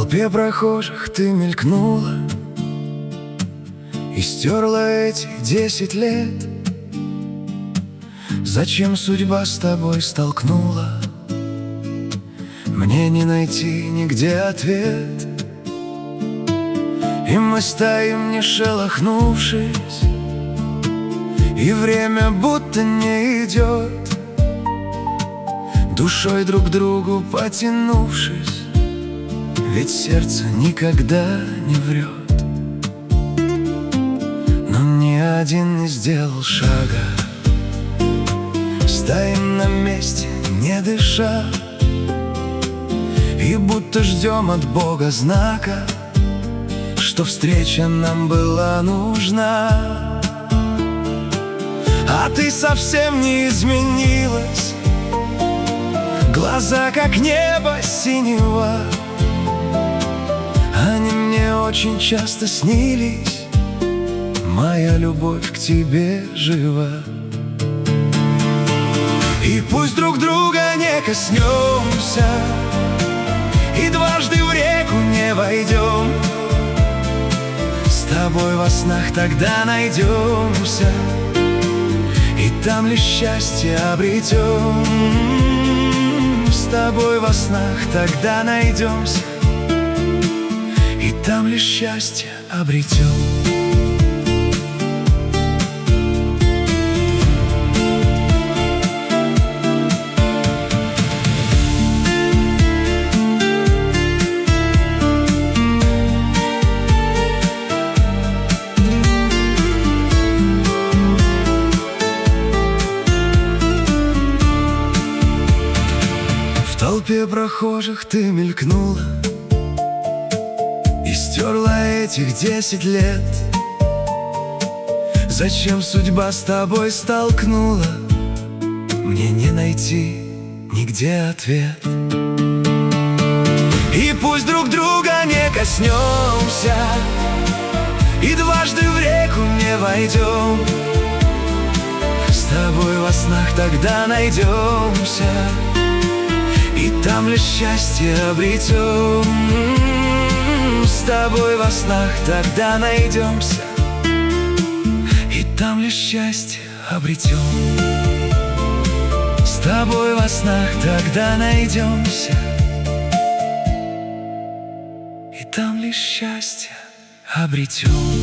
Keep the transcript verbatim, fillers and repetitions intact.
толпе прохожих ты мелькнула и стерла эти десять лет. Зачем судьба с тобой столкнула? Мне не найти нигде ответ. И мы стоим, не шелохнувшись, и время будто не идет, душой друг к другу потянувшись, ведь сердце никогда не врет. Но ни один не сделал шага, стоим на месте, не дыша, и будто ждем от Бога знака, что встреча нам была нужна. А ты совсем не изменилась, глаза как небо синего, они мне очень часто снились, моя любовь к тебе жива. И пусть друг друга не коснемся, и дважды в реку не войдем, с тобой во снах тогда найдемся, и там лишь счастье обретем. С тобой во снах тогда найдемся, и там лишь счастье обретем. В толпе прохожих ты мелькнула и стерла этих десять лет. Зачем судьба с тобой столкнула? Мне не найти нигде ответ. И пусть друг друга не коснемся, и дважды в реку не войдем, с тобой во снах тогда найдемся, и там лишь счастье обретем. С тобой во снах тогда найдемся, и там лишь счастье обретем. С тобой во снах тогда найдемся, и там лишь счастье обретем.